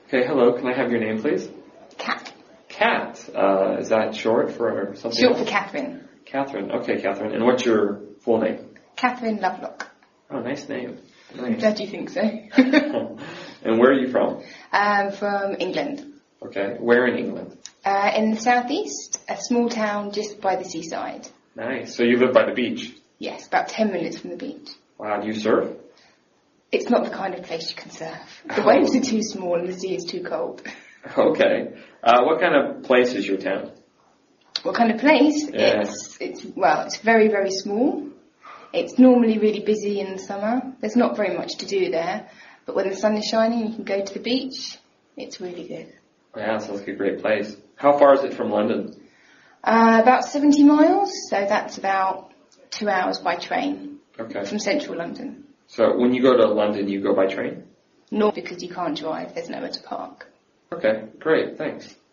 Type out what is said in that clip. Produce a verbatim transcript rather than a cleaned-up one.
Okay, hello. Can I have your name, please? Cat. Cat. Uh, is that short for something? Short else? for Catherine. Catherine. Okay, Catherine. And what's your full name? Catherine Lovelock. Oh, nice name. I'm Nice. glad you think so. And where are you from? um, from England. Okay. Where in England? Uh, in the southeast, a small town just by the seaside. Nice. So you live by the beach? Yes, about ten minutes from the beach. Wow. Do you surf? It's not the kind of place you can surf. The Oh. waves are too small and the sea is too cold. Okay. Uh, what kind of place is your town? What kind of place? Yeah. It's, it's, well, it's very, very small. It's normally really busy in the summer. There's not very much to do there. But when the sun is shining, you can go to the beach. It's really good. Yeah, sounds like a great place. How far is it from London? Uh, about seventy miles, so that's about two hours by train Okay. from central London. So when you go to London, you go by train? Not because you can't drive, there's nowhere to park. Okay, great. Thanks.